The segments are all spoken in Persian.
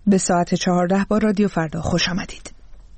به ساعت 14 با رادیو فردا خوش آمدید.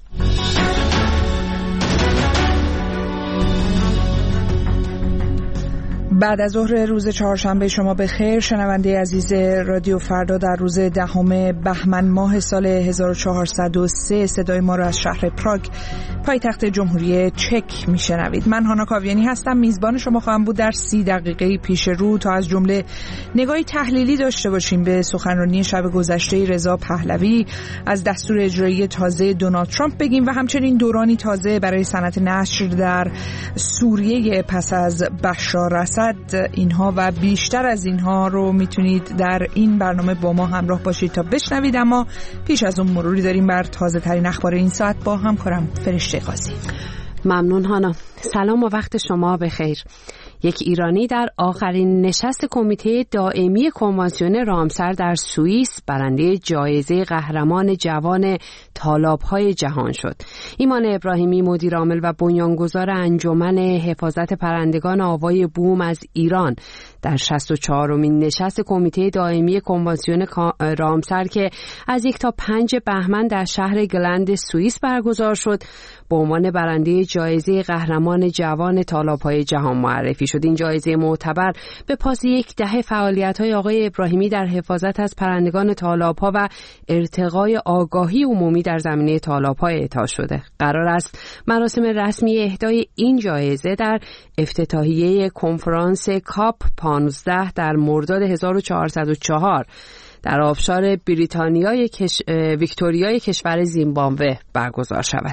بعد از ظهر روز چهارشنبه شما به خیر. شنونده عزیز رادیو فردا، در روز 10 بهمن ماه سال 1403 صدای ما را از شهر پراگ پایتخت جمهوری چک میشنوید. من هانا کاویانی هستم، میزبان شما خواهم بود در 30 دقیقه پیش رو تا از جمله نگاهی تحلیلی داشته باشیم به سخنرانی شب گذشته رضا پهلوی، از دستور اجرایی تازه دونالد ترامپ بگیم و همچنین دورانی تازه برای صنعت نشر در سوریه پس از بشار اسد. اینها و بیشتر از اینها رو میتونید در این برنامه با ما همراه باشید تا بشنوید. اما پیش از اون مروری داریم بر تازه ترین اخبار این ساعت با همکارم فرشته قاضی. ممنون هانا. سلام و وقت شما بخیر. یک ایرانی در آخرین نشست کمیته دائمی کنوانسیون رامسر در سوئیس برنده جایزه قهرمان جوان تالاب‌های جهان شد. ایمان ابراهیمی، مدیر عامل و بنیانگذار انجمن حفاظت پرندگان آوای بوم از ایران، در 64مین نشست کمیته دائمی کنوانسیون رامسر که از 1 تا 5 بهمن در شهر گلند سوئیس برگزار شد، به عنوان برنده جایزه قهرمان جوان تالاب‌های جهان معرفی شد. این جایزه معتبر به پاس 10 دهه فعالیت‌های آقای ابراهیمی در حفاظت از پرندگان تالاب‌ها و ارتقای آگاهی عمومی در زمینه تالاب‌ها اعطا شده. قرار است مراسم رسمی اهدای این جایزه در افتتاحیه کنفرانس کاپ 15 در مرداد 1404 در آبشار ویکتوریای کشور زیمبابوه برگزار شود.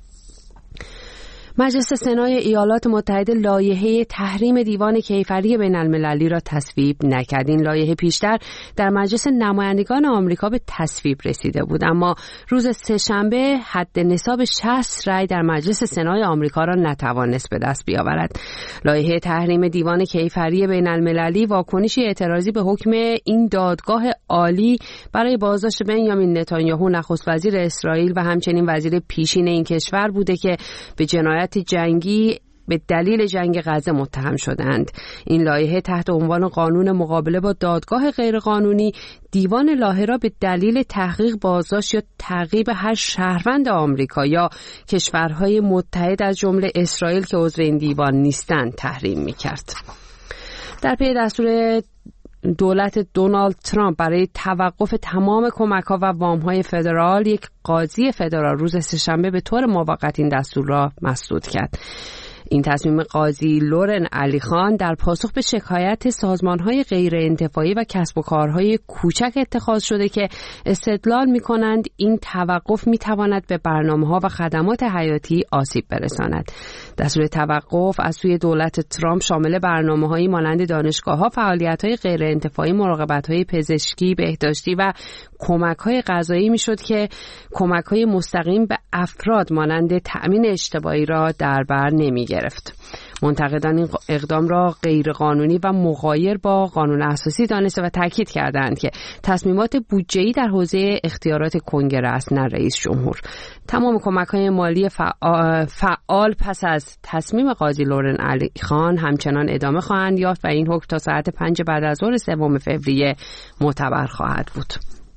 مجلس سنای ایالات متحده لایحه تحریم دیوان کیفری بین المللی را تصویب نکرد. این لایحه پیشتر در مجلس نمایندگان آمریکا به تصویب رسیده بود، اما روز سه‌شنبه حد نصاب 60 رای در مجلس سنای آمریکا را نتوانست به دست بیاورد. لایحه تحریم دیوان کیفری بین المللی واکنشی اعتراضی به حکم این دادگاه عالی برای بازداشت بنیامین نتانیاهو نخست وزیر اسرائیل و همچنین وزیر پیشین این کشور بوده که به جنایت جنگی به دلیل جنگ غزه متهم شدند. این لایحه تحت عنوان قانون مقابله با دادگاه غیرقانونی دیوان لایحه را به دلیل تحقیق، بازداشت یا تعقیب هر شهروند آمریکا یا کشورهای متحد از جمله اسرائیل که عضو این دیوان نیستند تحریم می‌کرد. در پی دستور دولت دونالد ترامپ برای توقف تمام کمک‌ها و وام‌های فدرال، یک قاضی فدرال روز سه‌شنبه به طور موقت این دستور را مسدود کرد. این تصمیم قاضی لورن علی خان در پاسخ به شکایت سازمان‌های غیر انتفاعی و کسب و کارهای کوچک اتخاذ شده که استدلال می‌کنند این توقف می‌تواند به برنامه‌ها و خدمات حیاتی آسیب برساند. دستور توقف از سوی دولت ترامپ شامل برنامه‌هایی مانند دانشگاه‌ها، فعالیت‌های غیر انتفاعی، مراقبت‌های پزشکی، بهداشتی و کمک‌های غذایی می‌شد که کمک‌های مستقیم به افراد مانند تأمین اجتماعی را در بر نمی‌گرفت. منتقدان این اقدام را غیرقانونی و مغایر با قانون اساسی دانسته و تاکید کردند که تصمیمات بودجه‌ای در حوزه اختیارات کنگره است، نه رئیس جمهور. تمام کمک‌های مالی فعال پس از تصمیم قاضی لورن علی خان همچنان ادامه خواهند یافت و این حکم تا ساعت 5 بعد از ظهر 3 فوریه معتبر خواهد بود.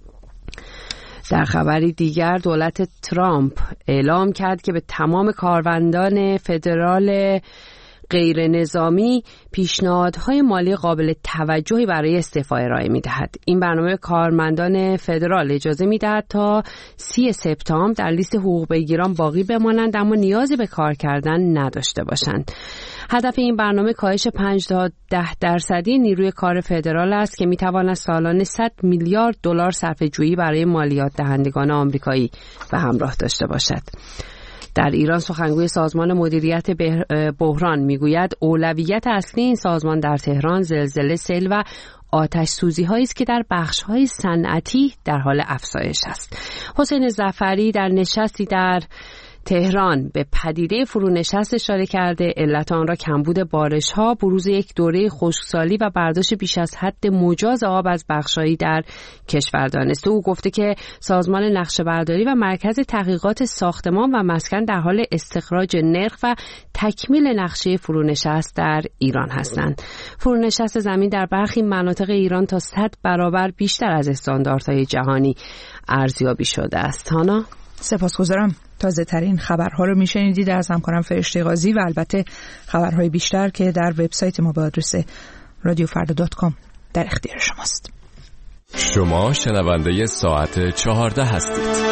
در خبری دیگر، دولت ترامپ اعلام کرد که به تمام کارمندان فدرال غیر نظامی پیشنهادهای مالی قابل توجهی برای استعفا ارائه می‌دهد. این برنامه کارمندان فدرال اجازه می‌دهد تا 30 سپتامبر در لیست حقوق بگیران باقی بمانند اما نیازی به کار کردن نداشته باشند. هدف این برنامه کاهش 5 تا 10% نیروی کار فدرال است که می‌تواند سالانه 100 میلیارد دلار صرفه‌جویی برای مالیات دهندگان آمریکایی به همراه داشته باشد. در ایران سخنگوی سازمان مدیریت بحران میگوید اولویت اصلی این سازمان در تهران زلزله، سیل و آتش سوزی هایی است که در بخش های صنعتی در حال افزایش است. حسین ظفری در نشستی در تهران به پدیده فرونشست اشاره کرده. علت آن را کمبود بارش‌ها، بروز یک دوره خشکسالی و برداشت بیش از حد مجاز آب از بخش‌هایی در کشور دانسته. او گفته که سازمان نقشه‌برداری و مرکز تحقیقات ساختمان و مسکن در حال استخراج نرخ و تکمیل نقشه فرونشست در ایران هستند. فرونشست زمین در برخی مناطق ایران تا 100 برابر بیشتر از استانداردهای جهانی ارزیابی شده است. هانا، سپاسگزارم. تازه ترین خبرها رو میشنیدید از همکارم فرشته قاضی و البته خبرهای بیشتر که در وبسایت ما با آدرس radiofarda.com در اختیار شماست. شما شنونده ساعت 14 هستید.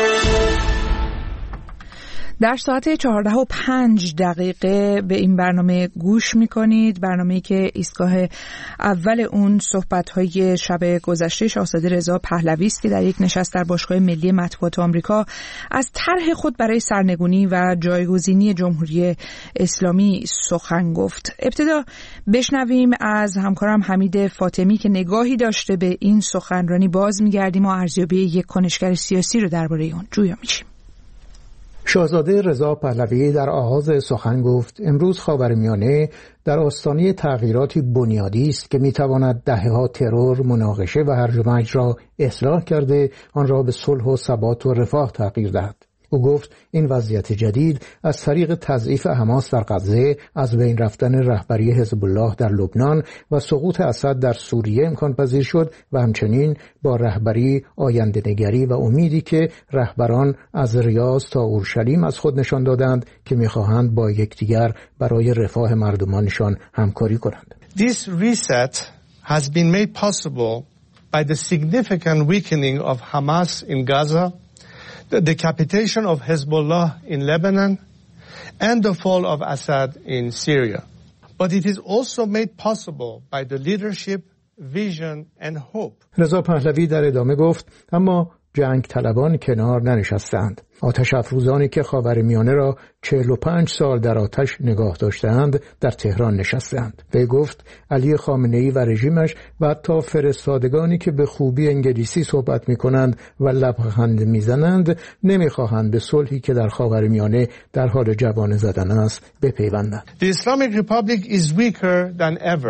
در ساعت 14:05 به این برنامه گوش میکنید، برنامه‌ای که ایستگاه اول اون صحبت‌های شب گذشته شاهزاده رضا پهلوی است که در یک نشست در باشگاه ملی مطبوعات آمریکا از طرح خود برای سرنگونی و جایگزینی جمهوری اسلامی سخن گفت. ابتدا بشنویم از همکارم حمید فاطمی که نگاهی داشته به این سخنرانی، باز میگردیم و ارزیابی یک کنشگر سیاسی رو درباره اون جویا میشیم. شاهزاده رضا پهلوی در آغاز سخن گفت امروز خاورمیانه در آستانه تغییراتی بنیادی است که میتواند دهه‌ها ترور، مناقشه و هرج و مرج را اصلاح کرده آن را به صلح و ثبات و رفاه تغییر دهد. او گفت این وضعیت جدید از طریق تضعیف حماس در غزه، از بین رفتن رهبری حزب الله در لبنان و سقوط اسد در سوریه امکان پذیر شد و همچنین با رهبری، آینده‌نگری و امیدی که رهبران از ریاض تا اورشلیم از خود نشان دادند که می‌خواهند با یکدیگر برای رفاه مردمانشان همکاری کنند. This reset has been made possible by the significant weakening of Hamas in Gaza, the decapitation of Hezbollah in Lebanon, and the fall of Assad in Syria. But it is also made possible by the leadership, vision, and hope. رضا پهلوی در ادامه گفت اما جنگ طلبان کنار ننشستند. آتش افروزانی که خاورمیانه را 45 سال در آتش نگاه داشتند در تهران نشستند. وی گفت علی خامنه‌ای و رژیمش و حتی فرستادگانی که به خوبی انگلیسی صحبت می‌کنند و لبخند می‌زنند نمی‌خواهند به صلحی که در خاورمیانه در حال جوانه زدن است بپیوندند. The Islamic Republic is weaker than ever.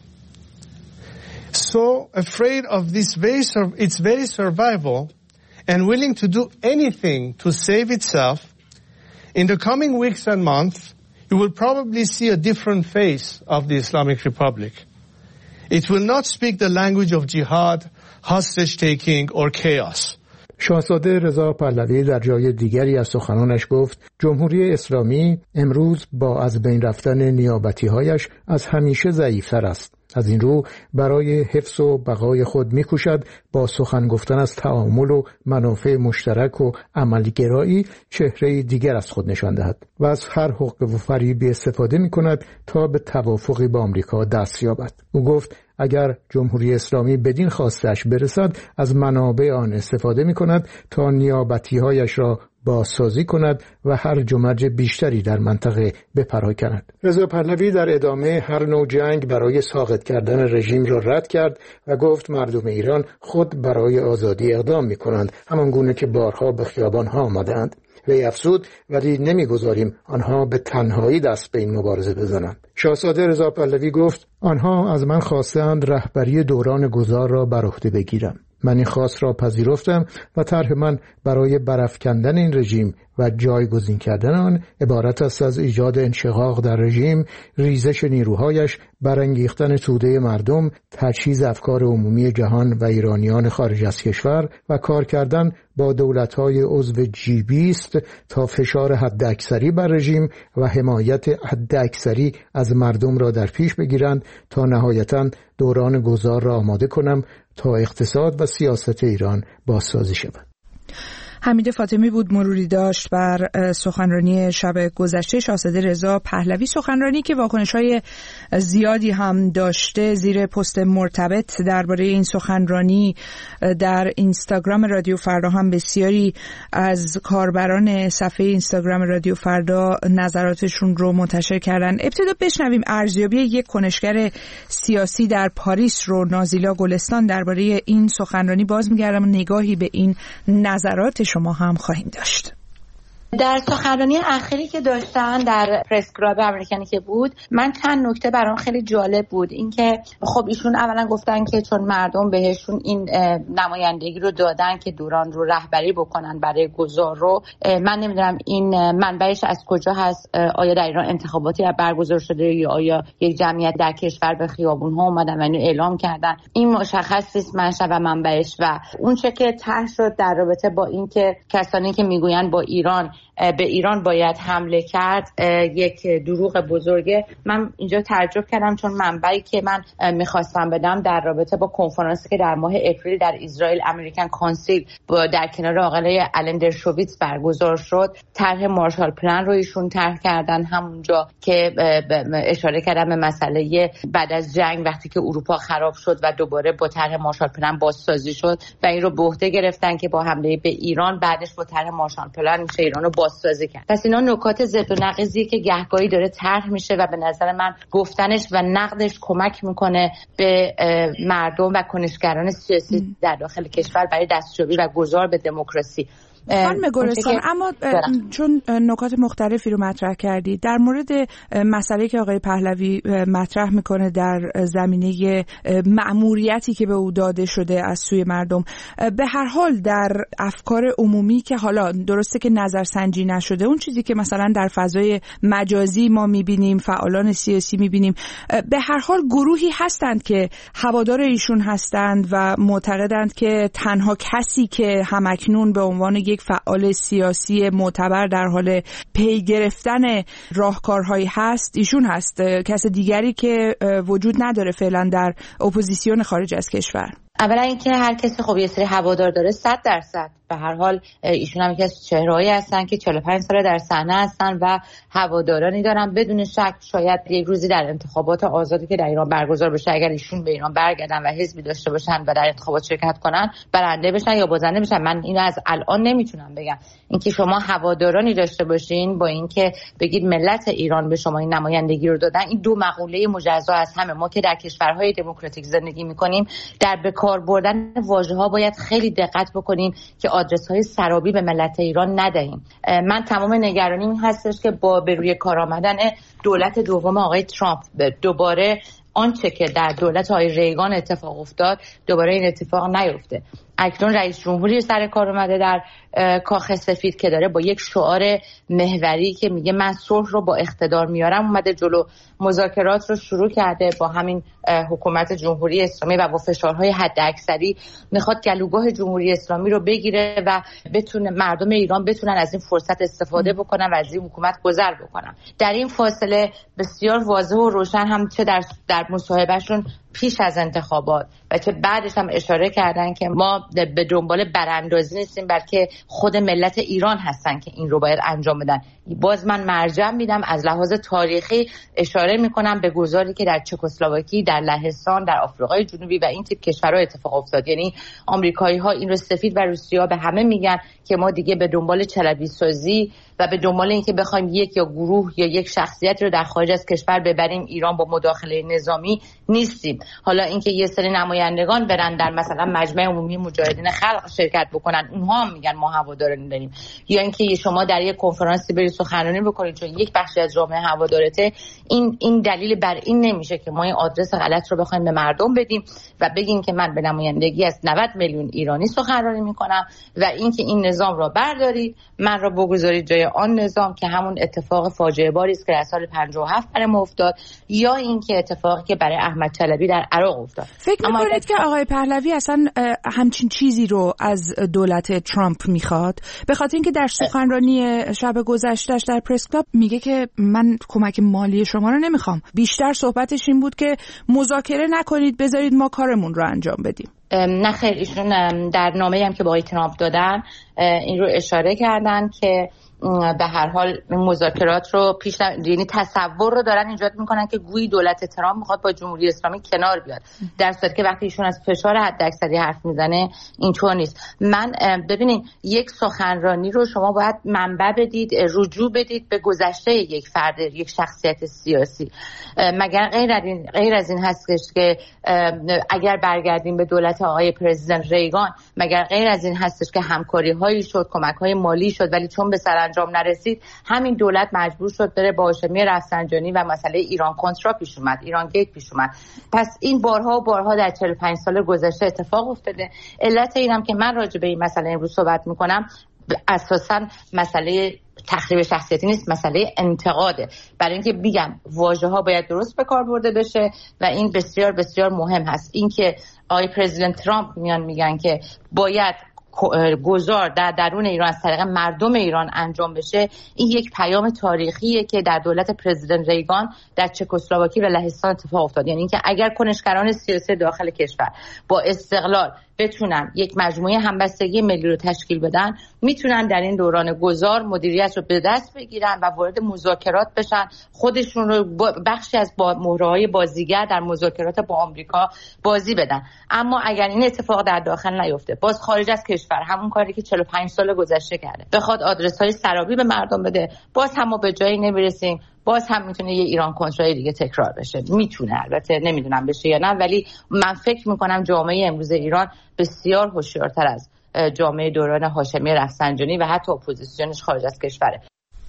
So afraid of its very survival and willing to do anything to save itself, in the coming weeks and months, you will probably see a different face of the Islamic Republic. It will not speak the language of jihad, hostage-taking, or chaos. شاهزاده رضا پهلوی در جای دیگری از سخنانش گفت جمهوری اسلامی امروز با از بین رفتن نیابتی‌هایش از همیشه ضعیف‌تر است. از این رو برای حفظ و بقای خود می‌کوشد با سخن گفتن از تعامل و منافع مشترک و عملگرایی چهره دیگر از خود نشان دهد و از هر حقه و فریبی استفاده می‌کند تا به توافقی با آمریکا دست یابد. او گفت اگر جمهوری اسلامی بدین خواستش برسد از منابع آن استفاده می‌کند تا نیابتی‌هایش را بازسازی کند و هر جمرج بیشتری در منطقه بپراکند. رضا پهلوی در ادامه هر نوع جنگ برای ساقط کردن رژیم را رد کرد و گفت مردم ایران خود برای آزادی اقدام می‌کنند، همان گونه که بارها به خیابان‌ها آمدند. وی افزود ولی نمی‌گذاریم آنها به تنهایی دست به این مبارزه بزنند. شاهزاده رضا پهلوی گفت آنها از من خواستند رهبری دوران گذار را بر عهده بگیرم. من این خواست را پذیرفتم و طرح من برای برافکندن این رژیم و جایگزین کردن آن عبارت است از ایجاد انشقاق در رژیم، ریزش نیروهایش، برانگیختن توده مردم، تجهیز افکار عمومی جهان و ایرانیان خارج از کشور و کار کردن با دولت‌های عضو G20 تا فشار حداکثری بر رژیم و حمایت حداکثری از مردم را در پیش بگیرند تا نهایتاً دوران گذار را آماده کنم تا اقتصاد و سیاست ایران بازسازی شود. حمید فاطمی بود مروری داشت بر سخنرانی شب گذشته شاهزاده رضا پهلوی، سخنرانی که واکنش‌های زیادی هم داشته. زیر پست مرتبط درباره این سخنرانی در اینستاگرام رادیو فردا هم بسیاری از کاربران صفحه اینستاگرام رادیو فردا نظراتشون رو منتشر کردن. ابتدا بشنویم ارزیابی یک کنشگر سیاسی در پاریس رو. نازیلا گلستان درباره این سخنرانی باز می‌گردم و نگاهی به این نظرات شما هم خواهیم داشت. در سخنرانی اخیری که داشتن در پرس کلاب امریکانی که بود، من چند نکته برام خیلی جالب بود. اینکه خب ایشون اولا گفتن که چون مردم بهشون این نمایندگی رو دادن که دوران رو رهبری بکنن برای گذار رو، من نمیدونم این منبعش از کجا هست، آیا در ایران انتخاباتی برگزار شده یا آیا یک جمعیت در کشور به خیابون ها اومدن و اینو اعلام کردن، این مشخص نیست منشأ و منبعش. و اون چه که طرح شد در رابطه با این که کسانی که میگوین با ایران به ایران باید حمله کرد یک دروغ بزرگه، من اینجا تعجب کردم، چون منبعی که من میخواستم بدم در رابطه با کنفرانسی که در ماه اپریل در اسرائیل امریکن کانسیل در کنار آقای آلن درشوویتز برگزار شد، طرح مارشال پلان رو ایشون طرح کردن، همونجا که اشاره کردن به مسئله بعد از جنگ وقتی که اروپا خراب شد و دوباره با طرح مارشال پلان بازسازی شد و این رو به عهده گرفتن که با حمله به ایران بعدش با طرح مارشال پلان میشه ایران رو بازسازی کرد. پس اینا نکات ضد و نقیضی که گهگاهی داره طرح میشه و به نظر من گفتنش و نقدش کمک میکنه به مردم و کنشگران سیاسی در داخل کشور برای دستیابی و گذار به دموکراسی. خانم گلستان، اما چون نکات مختلفی رو مطرح کردی در مورد مسئله که آقای پهلوی مطرح میکنه در زمینه مأموریتی که به او داده شده از سوی مردم، به هر حال در افکار عمومی که حالا درسته که نظرسنجی نشده، اون چیزی که مثلا در فضای مجازی ما میبینیم، فعالان سیاسی میبینیم، به هر حال گروهی هستند که هوادار ایشون هستند و معتقدند که تنها کسی که همکنون به عنوان یک فعال سیاسی معتبر در حال پی گرفتن راهکارهایی هست ایشون هست، کس دیگری که وجود نداره فعلا در اپوزیسیون خارج از کشور. اولا اینکه هر کسی خب یه سری هوادار داره 100%. به هر حال ایشون هم یکی از چهرهایی هستن که 45 ساله در صحنه هستن و هوادارانی دارن. بدون شک شاید یک روزی در انتخابات آزادی که در ایران برگزار بشه، اگر ایشون به ایران برگردن و حزبی داشته باشن و در انتخابات شرکت کنن، برنده بشن یا بازنده بشن، من اینو از الان نمیتونم بگم. اینکه شما هوادارانی داشته باشین با اینکه بگید ملت ایران به شما این نمایندگی رو دادن، این دو مقوله مجزا از همه. ما که در کشورهای دموکراتیک زندگی میکنیم در کار بردن واژه‌ها باید خیلی دقت بکنیم که آدرس‌های سرابی به ملت ایران ندهیم. من تمام نگرانیم این هستش که با به روی کار آمدن دولت دوم آقای ترامپ دوباره آنچه که در دولت آقای ریگان اتفاق افتاد دوباره این اتفاق نیفته. اکنون رئیس جمهوری سر کار اومده در کاخ سفید که داره با یک شعار محوری که میگه من صلح رو با اقتدار میارم اومده جلو، مذاکرات رو شروع کرده با همین حکومت جمهوری اسلامی و با فشارهای حداکثری میخواد گلوگاه جمهوری اسلامی رو بگیره و بتونه مردم ایران بتونن از این فرصت استفاده بکنن و از این حکومت گذر بکنن. در این فاصله بسیار واضح و روشن هم چه در مصاحبهشون پیش از انتخابات و چه بعدش هم اشاره کردن که ما به دنبال براندازی نیستیم، بلکه خود ملت ایران هستن که این رو باید انجام بدن. باز من مرجع میدم از لحاظ تاریخی اشاره میکنم به گذاری که در چکسلواکی، در لهستان، در آفریقای جنوبی و این تیپ کشورها اتفاق افتاد. یعنی آمریکایی ها این رو سفید و روسیه‌ها به همه میگن که ما دیگه به دنبال چلبی سازی و به دنبال اینکه بخوایم یک یا گروه یا یک شخصیت رو در خارج از کشور ببریم ایران با مداخله نظامی نیستیم. حالا اینکه یه سری نمایندگان برن در مثلا مجمع عمومی مجاهدین خلق شرکت بکنن، اونها هم میگن ما هواداران داریم، یا اینکه شما در یک کنفرانسی برید سخنرانی بکنید چون یک بخشی از جامعه هوادارته، این دلیل بر این نمیشه که ما این آدرس غلط رو بخوایم به مردم بدیم و بگیم که من به نمایندگی از 90 میلیون ایرانی سخنرانی میکنم و اینکه این نظام رو بردارید من رو بگذارید جای آن نظام که همون اتفاق فاجعه باری است که در سال 57 برای ما افتاد، یا اینکه اتفاقی که برای احمد چلبی در عراق افتاد. فکر می‌کنید که آقای پهلوی اصلا همچین چیزی رو از دولت ترامپ میخواد؟ به خاطر اینکه در سخنرانی شب گذشتهش در پرس کلاب میگه که من کمک مالی شما رو نمیخوام، بیشتر صحبتش این بود که مذاکره نکنید، بذارید ما کارمون رو انجام بدیم. نه خیر، ایشون در نامه‌ای هم که با آقای ترامپ دادن این رو اشاره کردن که به هر حال مذاکرات رو یعنی تصور رو دارن ایجاد میکنن که گویی دولت ترامپ میخواد با جمهوری اسلامی کنار بیاد، در صورتی که وقتی ایشون از فشار حداکثری حرف میزنه اینطور نیست. من ببینید یک سخنرانی رو شما باید منبع بدید، رجوع بدید به گذشته یک فرد، یک شخصیت سیاسی. مگر غیر از این هستش که اگر برگردیم به دولت آقای پرزیدنت ریگان، مگر غیر از این هستش که همکاری هایی شد، کمک های مالی شد، ولی چون به سر انجام نرسید، همین دولت مجبور شد بره با هاشمی رفسنجانی و مسئله ایران کنترا پیش اومد، ایران گیت پیش اومد. پس این بارها و بارها در 45 سال گذشته اتفاق افتاده. علت اینم که من راجع به این مسئله امروز صحبت میکنم اساساً مسئله تخریب شخصیتی نیست، مسئله انتقاده. برای اینکه بگم واژه ها باید درست به کار برده بشه و این بسیار بسیار مهم هست. اینکه آقای پرزیدنت ترامپ میگن که باید گذار در درون ایران از طریق مردم ایران انجام بشه، این یک پیام تاریخیه که در دولت پرزیدنت ریگان در چکسلواکی و لهستان اتفاق افتاد. یعنی اینکه اگر کنشگران سیاسی داخل کشور با استقلال بتونن یک مجموعه همبستگی ملی رو تشکیل بدن، میتونن در این دوران گذار مدیریت رو به دست بگیرن و وارد مذاکرات بشن، خودشون رو بخشی از مهره‌های بازیگر در مذاکرات با آمریکا بازی بدن. اما اگر این اتفاق در داخل نیفته، باز خارج از کشور همون کاری که 45 سال گذشته کرده بخواد آدرس‌های سرابی به مردم بده، باز هم ما به جایی نمیرسیم. باز هم میتونه یه ایران کنترای دیگه تکرار بشه. میتونه، البته نمیدونم بشه یا نه، ولی من فکر میکنم جامعه امروز ایران بسیار هوشیارتر از جامعه دوران هاشمی رفسنجانی و حتی اپوزیسیونش خارج از کشوره.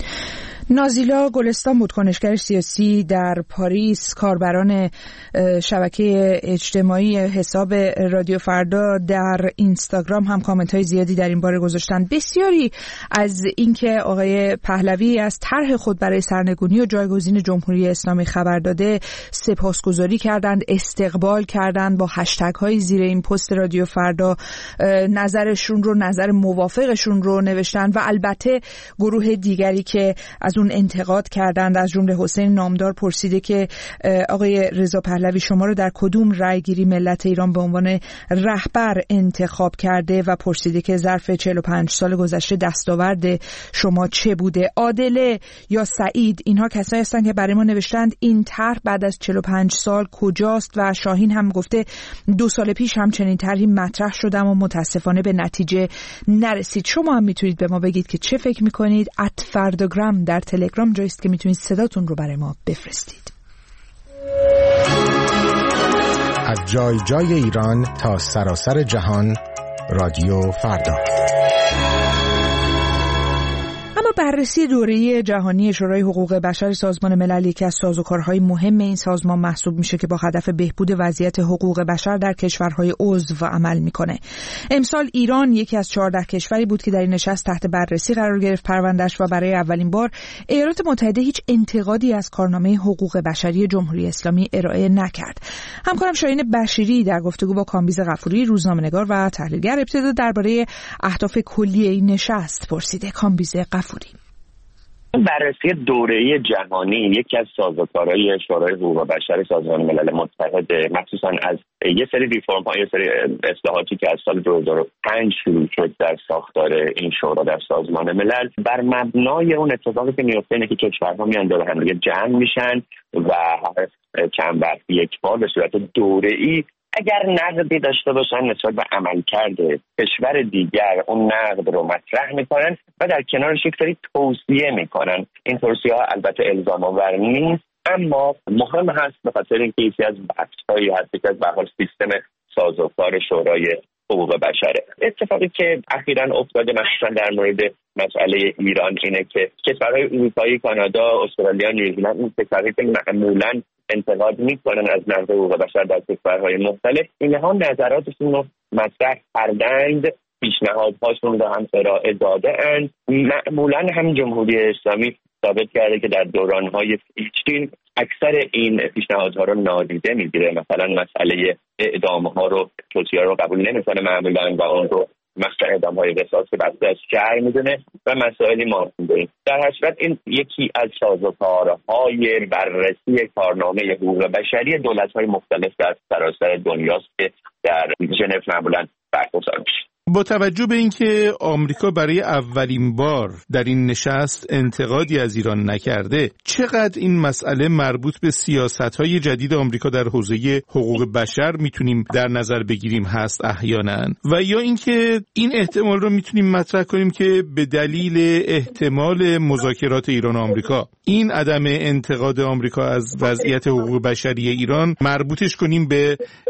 نازیلا گلستان بود، کنشگر سیاسی در پاریس، کاربران شبکه اجتماعی حساب رادیو فردا در اینستاگرام هم کامنت های زیادی در این باره گذاشتن. بسیاری از اینکه آقای پهلوی از طرح خود برای سرنگونی و جایگزین جمهوری اسلامی خبر داده سپاسگزاری کردند، استقبال کردند، با هشتگ های زیر این پست رادیو فردا نظرشون رو، نظر موافقشون رو نوشتن. و البته گروه دیگری که از اون انتقاد کردند، از جمله حسین نامدار پرسیده که آقای رضا پهلوی شما رو در کدوم رأیگیری ملت ایران به عنوان رهبر انتخاب کرده و پرسیده که ظرف 45 سال گذشته دستاورد شما چه بوده. عادله یا سعید، اینها کسایی هستند که برای ما نوشتند این طرح بعد از 45 سال کجاست. و شاهین هم گفته 2 سال پیش هم چنین طرحی مطرح شده و متاسفانه به نتیجه نرسید. شما هم میتونید به ما بگید که چه فکر میکنید. @فرداگرام در تلگرام جایی است که میتونید صداتون رو برای ما بفرستید. از جای جای ایران تا سراسر جهان، رادیو فردا. بررسی دوره‌ای جهانی شورای حقوق بشر سازمان ملل یکی از سازوکارهای مهم این سازمان محسوب میشه که با هدف بهبود وضعیت حقوق بشر در کشورهای عضو عمل میکنه. امسال ایران یکی از 14 کشوری بود که در این نشست تحت بررسی قرار گرفت پروندهش و برای اولین بار ایالات متحده هیچ انتقادی از کارنامه حقوق بشری جمهوری اسلامی ارائه نکرد. همکارم شاهین بشیری در گفتگو با کامبیز غفوری، روزنامه‌نگار و تحلیلگر، ابتدا درباره اهداف کلی این نشست پرسیده. کامبیز غفوری: بررسی دوره‌ای جهانی یکی از سازوکارهای شورای حقوق بشر سازمان ملل متحد، مخصوصا از یه سری ریفرم‌ها، یه سری اصلاحاتی که از سال 2005 شروع شد در ساختار این شورا در سازمان ملل، بر مبنای اون اتفاقی که میفته اینه که کشورها میان دور هم دیگه جمع میشن و چند وقت یک بار به صورت دوره‌ای اگر نقدی داشته باشن نسبت به عملکرد کشور دیگر، اون نقد رو مطرح میکنن و در کنارش یک سری توصیه میکنن. این توصیه ها البته الزام آور نیست، اما مهم هست به خاطر اینکه یکی از بحث‌هایی هست که از به حال سیستم سازوکار شورای حقوق بشره. اتفاقی که اخیراً افتاده مخصوصا در مورد مسئله ایران اینه که کشورهای اروپایی، کانادا، استرالیا، نیوزلند، این کشورهایی که معمولاً انتقاد میکنن از نقض حقوق بشر در کشورهای مختلف، اینها نظراتشون رو مطرح کردند، پیشنهادهاشون رو هم ارائه داده اند. معمولاً هم جمهوری اسلامی ثابت کرده که در دورانهای پیشین اکثر این پیشنهادها رو نادیده میگیره. مثلا مسئله اعدامها رو، توصیه رو قبول نمیکنه معمولاً و اون رو مثلا اعدام‌های قصاص که بسته از شرع میدونه و مسائلی ماننده. در هر صورت این یکی از سازوکارهای بررسی کارنامه حقوق بشری دولت‌های مختلف در سراسر دنیاست که در ژنو معمولاً برگزار میشه. با توجه به اینکه آمریکا برای اولین بار در این نشست انتقادی از ایران نکرده، چقدر این مسئله مربوط به سیاست‌های جدید آمریکا در حوزه حقوق بشر میتونیم در نظر بگیریم هست احیانا، و یا اینکه این احتمال رو میتونیم مطرح کنیم که به دلیل احتمال مذاکرات ایران و آمریکا این عدم انتقاد آمریکا از وضعیت حقوق بشری ایران مربوطش کنیم به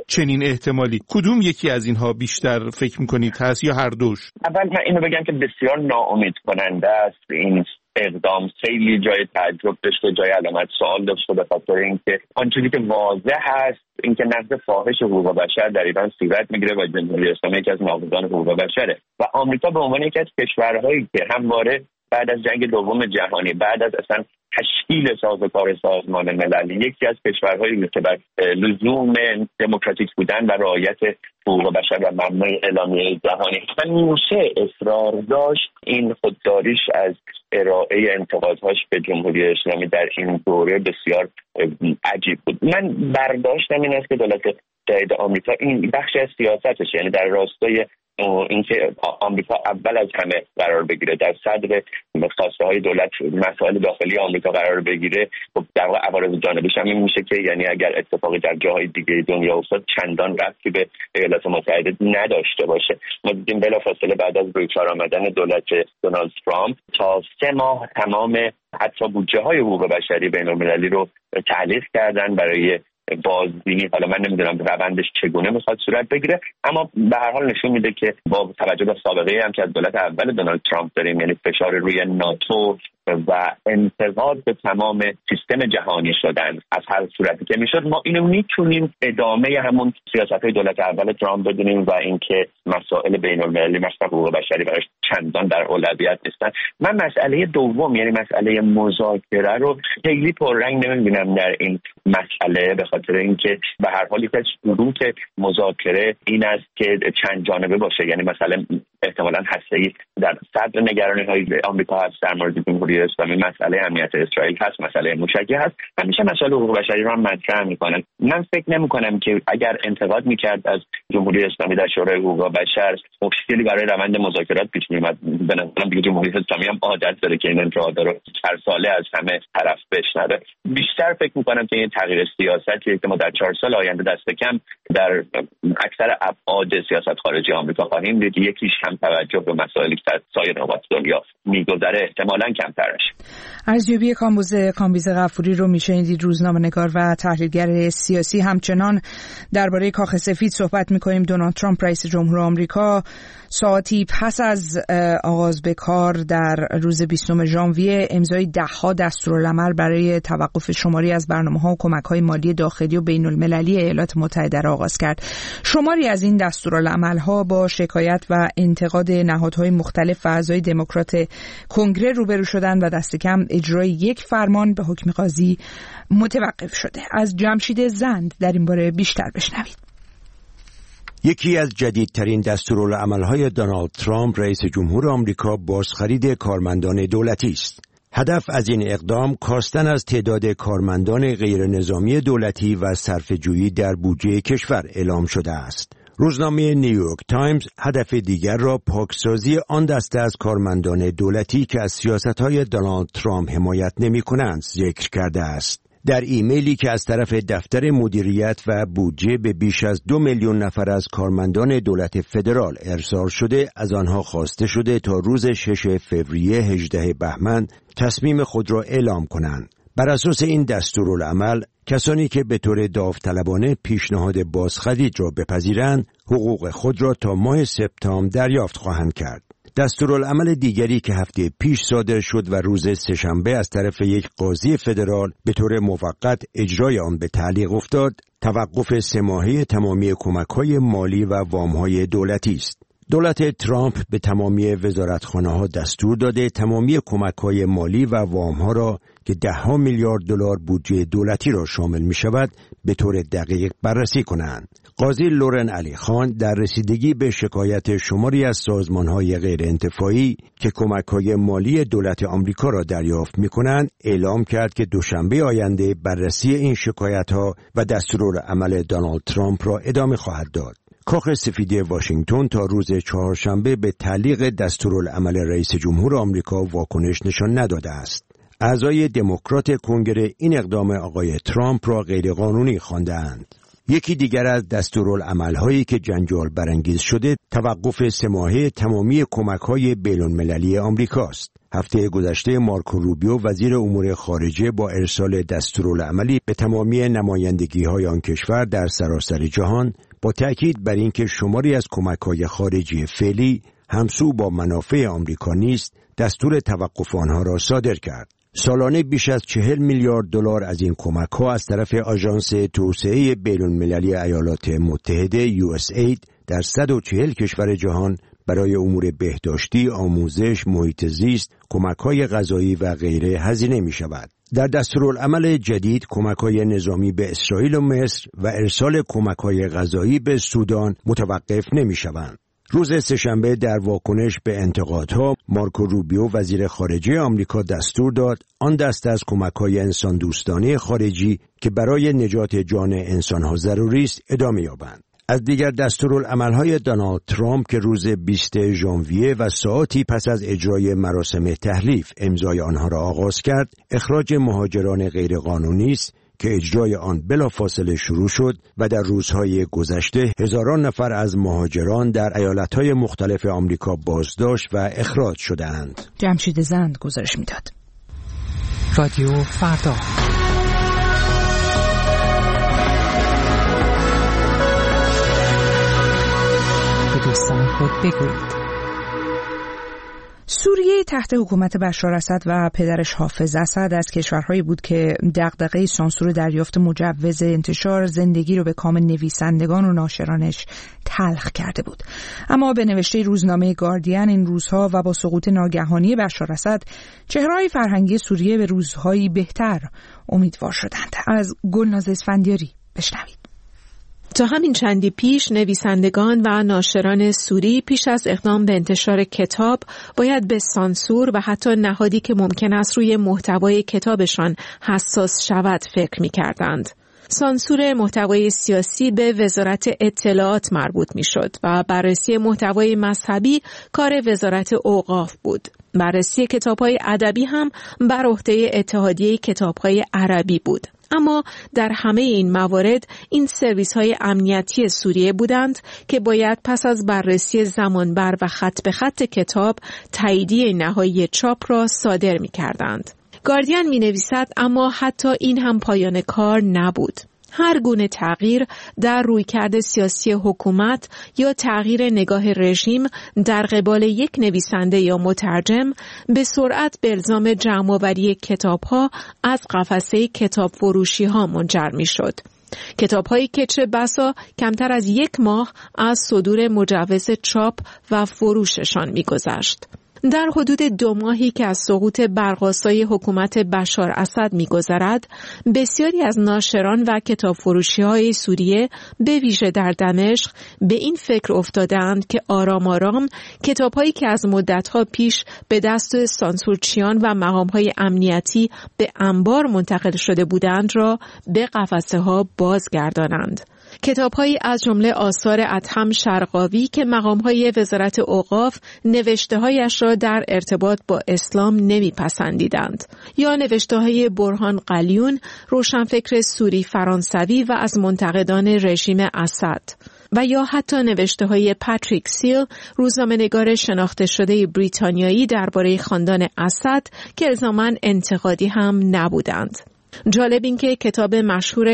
چنین احتمالی؟ کدوم یکی از اینها بیشتر فکر میکنید هست یا هر دوش؟ اول من اینو بگم که بسیار ناامید کننده است این اقدام. خیلی جای تعجب داشته، جای علامت سوال داشته، به خاطر اینکه آنچه که واضح هست اینکه نقض فاحش حقوق بشر در ایران صورت میگیره و جمهوری اسلامی یکی از ناقضان حقوق بشره و آمریکا به عنوان یکی از کشورهایی که همواره بعد از جنگ دوم جهانی، بعد از اصلا تشکیل سازوکار سازمان ملل، یکی از کشورهایی که بر لزوم دموکراتیک بودن و رعایت حقوق بشر و مبنای اعلامیه جهانی همیشه اصرار داشت، این خودداریش از ارائه انتقادهاش به جمهوری اسلامی در این دوره بسیار عجیب بود. من برداشتم این است که دولت جدید آمریکا این بخش از سیاستش، یعنی در راستای اینکه آمریکا اول از همه قرار بگیره، در صدر خواسته های دولت مسائل داخلی آمریکا قرار بگیره، خب در واقع عوارض جانبیش هم این میشه که یعنی اگر اتفاقی در جاهای دیگه دنیا افتاد چندان ربطی به ایالات متحده نداشته باشه. ما دیدیم بلافاصله بعد از روی کار آمدن دولت دونالد ترامپ تا 3 ماه تمام حتی بودجه های حقوق بشری بین المللی رو تعلیق کردن برای بازبینی. حالا من نمیدونم روندش چگونه میخواد صورت بگیره، اما به هر حال نشون میده که با توجه به سابقه هم که از دولت اول دونالد ترامپ داریم، یعنی فشار روی ناتو و انتقاد به تمام سیستم جهانی شدن از هر صورتی که میشد، ما اینو میتونیم ادامه همون سیاست‌های دولت اول ترامپ بدونیم و اینکه مسائل بین‌المللی مثل حقوق بشری براش چندان در اولویت نیستن. من مسئله دوم، یعنی مسئله مذاکره رو خیلی پررنگ نمیبینم در این مسئله، به خاطر اینکه به هر حال یک از شروط مذاکره این است که چند جانبه باشه، یعنی مثلا احتمالاً هسته‌ای در صدر نگرانی‌های آمریکا هست در مورد جمهوری اسلامی، مسئله امنیت اسرائیل هست، مسئله موشکی هست، همیشه مسئله حقوق بشری رو هم مطرح میکنن. من فکر نمی‌کنم که اگر انتقاد میکرد از جمهوری اسلامی در شورای حقوق بشر مشکلی برای روند مذاکرات پیش میومد. به نظرم دیگه جمهوری اسلامی هم عادت داره که این انتقادا رو هر ساله از همه طرف بشنوه. بیشتر فکر میکنم که این تغییر سیاستی که ما در 4 سال آینده دست کم در اکثر ابعاد سیاست خارجی آمریکا خواهیم دید، یکیش هم توجه به مسائلی که در سایر نقاط دنیا میگذره احتمالاً کمتر بشه. ارزیابی کامبیز غفوری رو میشنیدید، روزنامه‌نگار و تحلیلگر سیاسی. همچنان درباره کاخ سفید صحبت می‌کنیم. دونالد ترامپ رئیس جمهور آمریکا ساعتی پس از آغاز به کار در روز 20 ژانویه امضای 10 دستورالعمل برای توقف شماری از برنامه‌ها و کمک‌های مالی داخلی و بین‌المللی ایالات متحده را آغاز کرد. شماری از این دستورالعمل‌ها با شکایت و انتقاد نهادهای مختلف و اعضای دموکرات کنگره روبرو شدند و دست کم اجرای یک فرمان به حکم قاضی متوقف شده. از جمشید زند در این باره بیشتر بشنوید. یکی از جدیدترین دستورالعمل‌های دونالد ترامپ رئیس جمهور آمریکا بازخرید کارمندان دولتی است. هدف از این اقدام کاستن از تعداد کارمندان غیر نظامی دولتی و صرفه‌جویی در بودجه کشور اعلام شده است. روزنامه نیویورک تایمز هدف دیگر را پاکسازی آن دسته از کارمندان دولتی که از سیاست‌های دونالد ترامپ حمایت نمی‌کنند ذکر کرده است. در ایمیلی که از طرف دفتر مدیریت و بودجه به بیش از 2 میلیون نفر از کارمندان دولت فدرال ارسال شده، از آنها خواسته شده تا روز 6 فوریه 18 بهمن تصمیم خود را اعلام کنند. بر اساس این دستورالعمل، کسانی که به طور داوطلبانه پیشنهاد بازخرید را بپذیرند، حقوق خود را تا ماه سپتامبر دریافت خواهند کرد. دستورالعمل دیگری که هفته پیش صادر شد و روز سه‌شنبه از طرف یک قاضی فدرال به طور موقت اجرای آن به تعلیق افتاد، توقف 3 ماهه تمامی کمک‌های مالی و وام‌های دولتی است. دولت ترامپ به تمامی وزارتخانه‌ها دستور داده تمامی کمک‌های مالی و وام‌ها را که 10 میلیارد دلار بودجه دولتی را شامل می‌شود به طور دقیق بررسی کنند. قاضی لورن علی خان در رسیدگی به شکایت شماری از سازمان‌های غیرانتفاعی که کمک‌های مالی دولت آمریکا را دریافت می‌کنند، اعلام کرد که دوشنبه آینده بررسی این شکایت‌ها و دستورالعمل دونالد ترامپ را ادامه خواهد داد. کاخ سفید واشنگتن تا روز 4 شنبه به تعلیق دستورالعمل رئیس جمهور آمریکا واکنش نشان نداده است. اعضای دموکرات کنگره این اقدام آقای ترامپ را غیرقانونی خواندند. یکی دیگر از دستورالعمل‌هایی که جنجال برانگیز شده توقف 3 ماهه تمامی کمک‌های بین‌المللی آمریکاست. هفته گذشته مارکو روبیو وزیر امور خارجه با ارسال دستورالعملی به تمامی نمایندگی‌های آن کشور در سراسر جهان با تأکید بر اینکه شماری از کمک‌های خارجی فعلی همسو با منافع آمریکا نیست، دستور توقف آنها را صادر کرد. سالانه بیش از 40 میلیارد دلار از این کمک‌ها از طرف آژانس توسعه بین‌المللی ایالات متحده USAID در 140 کشور جهان برای امور بهداشتی، آموزش، محیط زیست، کمک‌های غذایی و غیره هزینه می‌شود. در دستورالعمل جدید کمک‌های نظامی به اسرائیل و مصر و ارسال کمک‌های غذایی به سودان متوقف نمی‌شوند. روز سه‌شنبه در واکنش به انتقادها مارکو روبیو وزیر خارجه آمریکا دستور داد آن دسته از کمک‌های انسان دوستانه خارجی که برای نجات جان انسان‌ها ضروری است ادامه یابند. از دیگر دستورالعمل‌های دونالد ترامپ که روز 20 ژانویه و ساعاتی پس از اجرای مراسم تحلیف امضای آنها را آغاز کرد، اخراج مهاجران غیرقانونی است که اجرای آن بلافاصله شروع شد و در روزهای گذشته هزاران نفر از مهاجران در ایالت‌های مختلف آمریکا بازداشت و اخراج شده‌اند. جمشید زند گزارش می‌داد. رادیو فردا. به دوستان خود بگویید. سوریه تحت حکومت بشار اسد و پدرش حافظ اسد از کشورهایی بود که دغدغه سانسور دریافت مجوز انتشار زندگی رو به کام نویسندگان و ناشرانش تلخ کرده بود. اما به نوشته روزنامه گاردین این روزها و با سقوط ناگهانی بشار اسد چهره‌های فرهنگی سوریه به روزهایی بهتر امیدوار شدند. از گلناز اسفندیاری بشنوید. تا همین چندی پیش نویسندگان و ناشران سوری پیش از اقدام به انتشار کتاب باید به سانسور و حتی نهادی که ممکن است روی محتوای کتابشان حساس شود فکر می‌کردند. سانسور محتوای سیاسی به وزارت اطلاعات مربوط می‌شد و بررسی محتوای مذهبی کار وزارت اوقاف بود. بررسی کتاب‌های ادبی هم بر عهده اتحادیه کتاب‌های عربی بود. اما در همه این موارد این سرویس‌های امنیتی سوریه بودند که باید پس از بررسی زمانبر و خط به خط کتاب تاییدیه نهایی چاپ را صادر می‌کردند. گاردین می‌نویسد اما حتی این هم پایان کار نبود. هر گونه تغییر در رویکرد سیاسی حکومت یا تغییر نگاه رژیم در قبال یک نویسنده یا مترجم به سرعت به الزام جمع‌آوری کتاب‌ها از قفسه کتاب فروشی‌ها منجر می‌شد. کتاب‌هایی که چه بسا کمتر از 1 ماه از صدور مجوز چاپ و فروششان می‌گذشت. در حدود 2 ماهی که از سقوط برق‌آسای حکومت بشار اسد می‌گذرد، بسیاری از ناشران و کتابفروشی‌های سوریه به ویژه در دمشق به این فکر افتادند که آرام آرام کتاب‌هایی که از مدت‌ها پیش به دست سانسورچیان و مقام‌های امنیتی به انبار منتقل شده بودند را به قفسه‌ها بازگردانند. کتاب‌هایی از جمله آثار ادهم شرقاوی که مقام‌های وزارت اوقاف نوشته‌هایش را در ارتباط با اسلام نمی‌پسندیدند، یا نوشته‌های برهان قلیون، روشنفکر سوری فرانسوی و از منتقدان رژیم اسد، و یا حتی نوشته‌های پاتریک سیل، روزنامه‌نگار شناخته شده بریتانیایی درباره خاندان اسد که الزاماً انتقادی هم نبودند. جالب این که کتاب مشهور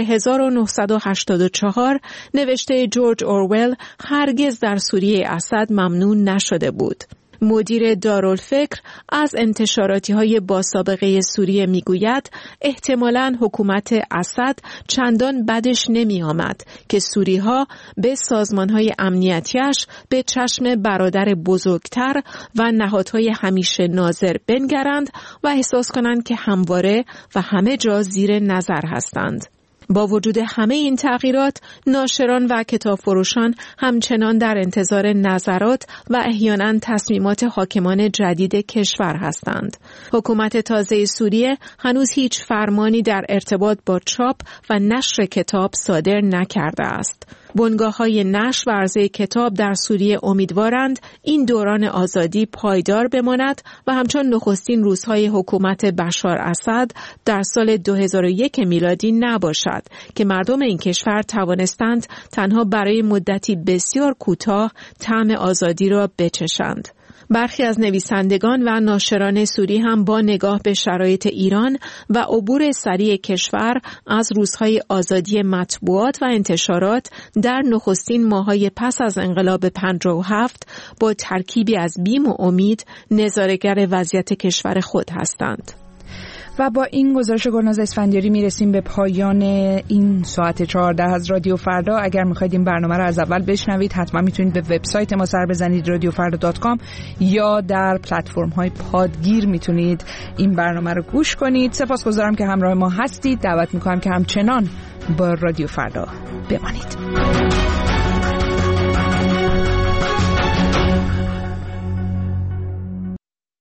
1984 نوشته جورج اورول هرگز در سوریه اسد ممنوع نشده بود. مدیر دارالفکر از انتشاراتی‌های با سابقه سوریه میگوید احتمالاً حکومت اسد چندان بدش نمی آمد که سوری‌ها به سازمان‌های امنیتیش به چشم برادر بزرگتر و نهادهای همیشه ناظر بنگرند و احساس کنند که همواره و همه جا زیر نظر هستند. با وجود همه این تغییرات، ناشران و کتابفروشان همچنان در انتظار نظرات و احیانا تصمیمات حاکمان جدید کشور هستند. حکومت تازه سوریه هنوز هیچ فرمانی در ارتباط با چاپ و نشر کتاب صادر نکرده است. بنگاه‌های نشر و عرضه کتاب در سوریه امیدوارند این دوران آزادی پایدار بماند و همچون نخستین روزهای حکومت بشار اسد در سال 2001 میلادی نباشد که مردم این کشور توانستند تنها برای مدتی بسیار کوتاه طعم آزادی را بچشند. برخی از نویسندگان و ناشران سوری هم با نگاه به شرایط ایران و عبور سریع کشور از روزهای آزادی مطبوعات و انتشارات در نخستین ماه‌های پس از انقلاب 57 با ترکیبی از بیم و امید نظاره‌گر وضعیت کشور خود هستند. و با این گزارش گلناز اسفندیاری میرسیم به پایان این ساعت 14 از رادیو فردا. اگر میخواید این برنامه رو از اول بشنوید حتما میتونید به وبسایت ما سر بزنید radiofarda.com یا در پلتفرم های پادگیر میتونید این برنامه رو گوش کنید. سپاسگزارم که همراه ما هستید. دعوت میکنم که همچنان با رادیو فردا بمانید.